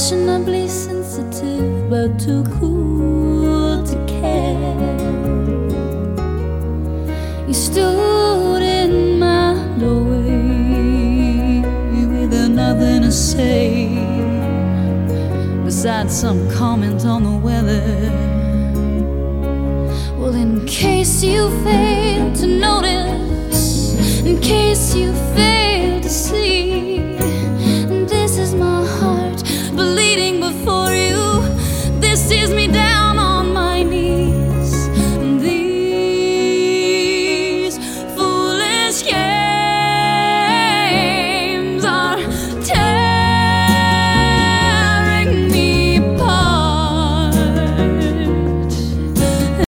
fashionably sensitive, but too cool to care. You stood in my doorway with nothing to say, besides some comment on the weather. Well, in case you fail to notice, in case you fail